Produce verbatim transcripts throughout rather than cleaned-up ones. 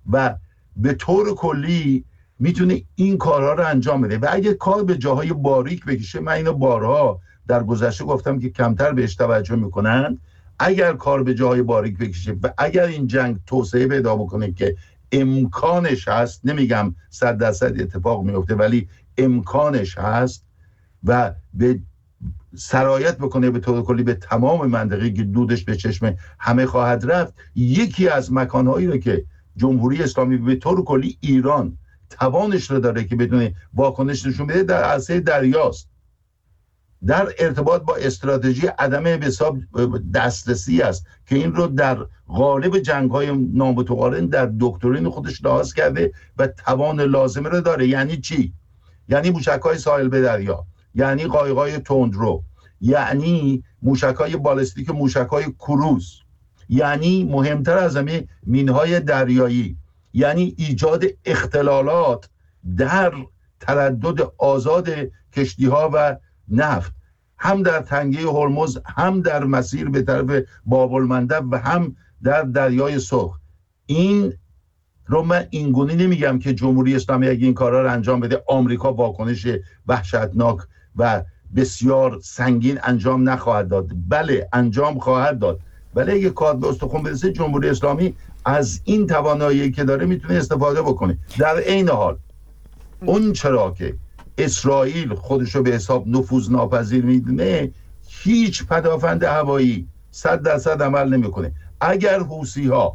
و به طور کلی میتونه این کارها رو انجام بده. و اگه کار به جاهای باریک بکشه، من اینو بارها در گذشته گفتم که کمتر بهش توجه میکنن، اگر کار به جاهای باریک بکشه و اگر این جنگ توسعه پیدا بکنه که امکانش هست، نمیگم صد درصد اتفاق میفته ولی امکانش هست، و به سرایت بکنه به طور کلی به تمام منطقه که دودش به چشم همه خواهد رفت، یکی از مکانهایی رو که جمهوری اسلامی به طور کلی ایران توانش رو داره که بدون واکنش نشون بده در عرصه دریاست، در ارتباط با استراتژی عدم حساب دسترسی است که این رو در غالب جنگ‌های نامتقارن در دکترین خودش لحاظ کرده و توان لازمه رو داره. یعنی چی؟ یعنی موشک‌های ساحل به دریا، یعنی قایق‌های تندرو، یعنی موشک‌های بالستیک، موشک‌های کروز، یعنی مهمتر از همه مین‌های دریایی، یعنی ایجاد اختلالات در تردد آزاد کشتی‌ها و نفت، هم در تنگه هرمز، هم در مسیر به طرف باب‌المندب و هم در دریای سرخ. این رو من اینگونه نمیگم که جمهوری اسلامی اگه این کارا رو انجام بده آمریکا واکنش وحشتناک و بسیار سنگین انجام نخواهد داد. بله انجام خواهد داد، ولی اگه کار به استخوان برسه جمهوری اسلامی از این توانایی که داره میتونه استفاده بکنه. در عین حال اون چرا که اسرائیل خودشو به حساب نفوذ ناپذیر میدونه، هیچ پدافند هوایی صد درصد عمل نمیکنه. اگر حوثی ها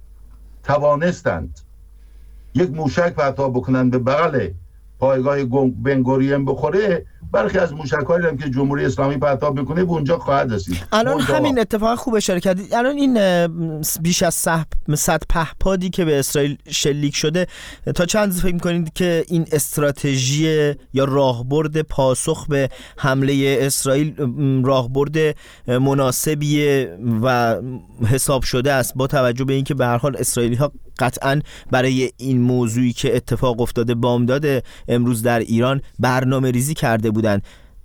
توانستند یک موشک پرتاب بکنن به بغل پایگاه بنگورین بخوره، برخی از موشک‌هایی هم که جمهوری اسلامی پرتاب میکنه به اونجا خواهد رسید. الان همین اتفاق خوب اشاره کردید. الان این بیش از صد پهپادی که به اسرائیل شلیک شده، تا چند فکر میکنید که این استراتژی یا راهبرد پاسخ به حمله اسرائیل راهبرد مناسبیه و حساب شده است، با توجه به اینکه به هر حال اسرائیلی ها قطعاً برای این موضوعی که اتفاق افتاده بامداد امروز در ایران برنامه ریزی کرده بودن؟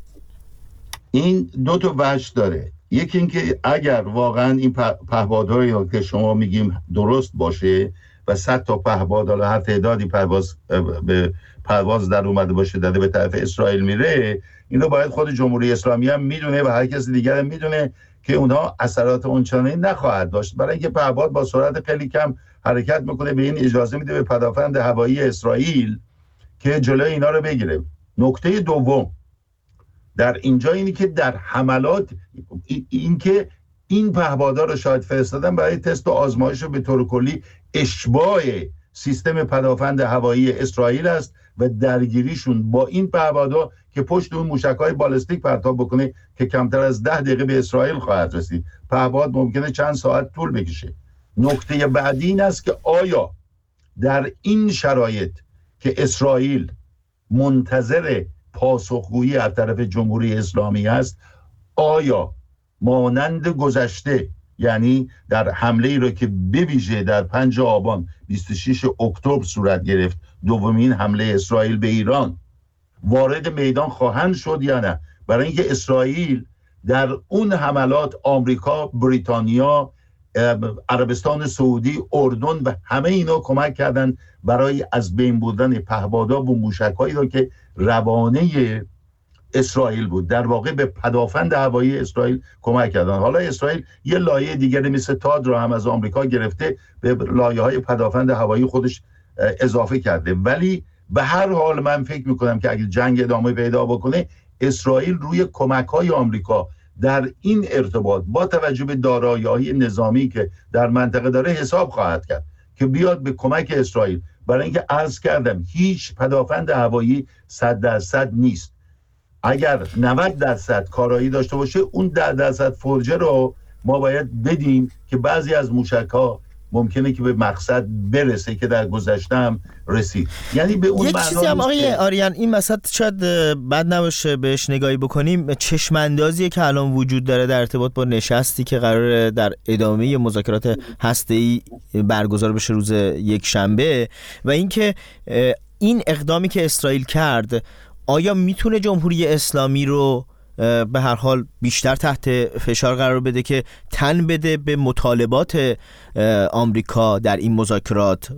این دو تا وجه داره. یکی این که اگر واقعا این پهپادهایی که شما میگیم درست باشه و صد تا پهپاد حالا هر تعدادی پرواز به پرواز در اومده باشه داده به طرف اسرائیل میره، اینو باید خود جمهوری اسلامی هم میدونه و هر کسی دیگر هم میدونه که اونها اثرات اونچنانی نخواهد داشت، برای اینکه پهپاد با سرعت خیلی کم حرکت میکنه، به این اجازه میده به پدافند هوایی اسرائیل که جلوی اینا رو بگیره. نکته دوم در اینجا اینی که در حملات این که این پهپادها رو شاید فرستادن برای تست و آزمایش رو به طور کلی اشباع سیستم پدافند هوایی اسرائیل است و درگیریشون با این پهپادها که پشت اون موشک‌های بالستیک پرتاب بکنه که کمتر از ده دقیقه به اسرائیل خواهد رسید. پهپاد ممکنه چند ساعت طول بکشه. نکته بعدی این است که آیا در این شرایط که اسرائیل منتظر پاسخگویی از طرف جمهوری اسلامی است، آیا مانند گذشته، یعنی در حمله ای رو که بویژه در پنجم آبان بیست و ششم اکتبر صورت گرفت، دومین حمله اسرائیل به ایران، وارد میدان خواهند شد یا نه؟ برای اینکه اسرائیل در اون حملات آمریکا، بریتانیا، عربستان سعودی، اردن و همه اینا کمک کردن برای از بین بردن پهپادها و موشک‌هایی رو که روانه اسرائیل بود، در واقع به پدافند هوایی اسرائیل کمک کردن. حالا اسرائیل یه لایه دیگری مثل تاد رو هم از آمریکا گرفته به لایه‌های پدافند هوایی خودش اضافه کرده، ولی به هر حال من فکر میکنم که اگه جنگ ادامه پیدا بکنه، اسرائیل روی کمک‌های آمریکا در این ارتباط با توجه به دارایی‌های نظامی که در منطقه داره حساب خواهد کرد که بیاد به کمک اسرائیل، برای اینکه عرض کردم هیچ پدافند هوایی صد درصد نیست. اگر نود درصد کارایی داشته باشه، اون ده درصد فرجه رو ما باید بدیم که بعضی از موشک‌ها ممکنه که به مقصد برسه که در گذشته هم رسید. یعنی به اون یک چیزی هم آقای آریان این مثلا شاید بد نباشه بهش نگاهی بکنیم، چشم اندازی که الان وجود داره در ارتباط با نشستی که قرار در ادامه مذاکرات هسته‌ای برگزار بشه روز یک شنبه، و اینکه این اقدامی که اسرائیل کرد آیا میتونه جمهوری اسلامی رو به هر حال بیشتر تحت فشار قرار بده که تن بده به مطالبات آمریکا در این مذاکرات